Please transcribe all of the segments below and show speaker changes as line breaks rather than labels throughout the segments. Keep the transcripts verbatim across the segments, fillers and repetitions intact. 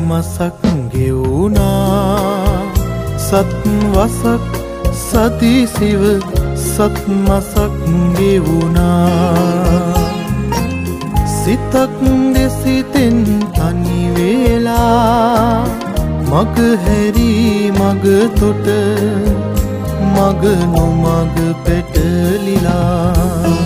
මසක් ගෙවුනා සත් වසක් සතිසිව සත් මසක් ගෙවුනා සිතක් දෙසිතෙන් තනි වේලා මග හැරි මග තොට මග නොමග පැටලිලා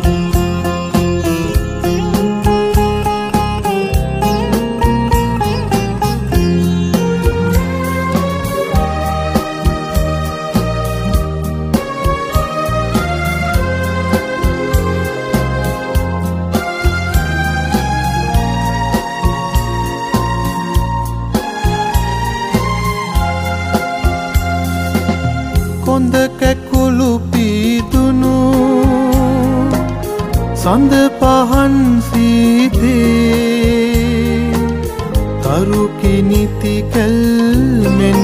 කොන්ද කැකුළු පීදුණු සඳ පහන් සීතේ තරු කිනිති කැල්මෙන්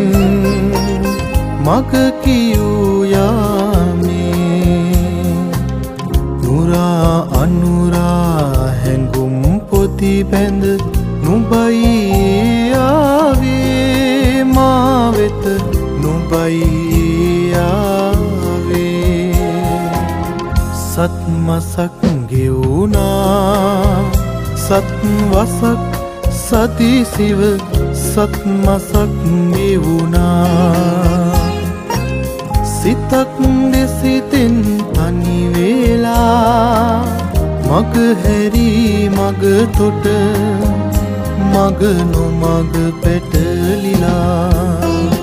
මග කියූ යාමේ නුරා අනුරා හැඟුම් පොති බැඳ නුඹයි ආවේ මා වෙත නුඹයි සත් මසක් ගෙවුනා සත් වසක් සතිසිව සත් මසක් ගෙවුනා සිතක් දෙසිතෙන් තනි වේලා මග හැරි මග තොට මග නොමග පැටලිලා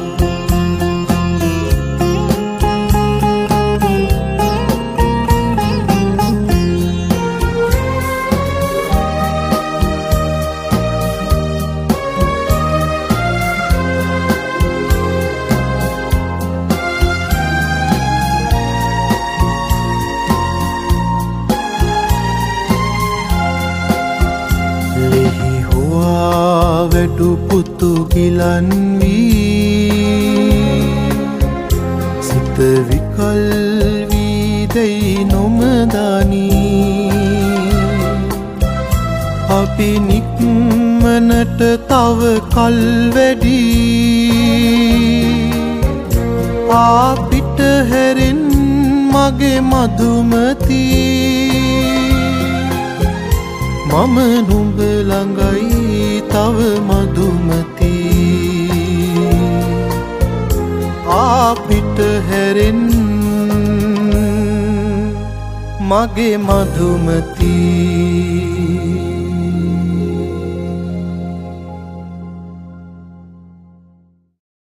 වැඩු පුතු ගිලන් වී සිත විකල් වී දෙයි නොමදනී අපි නික්මනට තව කල් වැඩි අපිට හැරෙන් මගේ මధుමති මම නුඹ ළඟයි තව මధుමති අපිට හැරෙන් මගේ මధుමති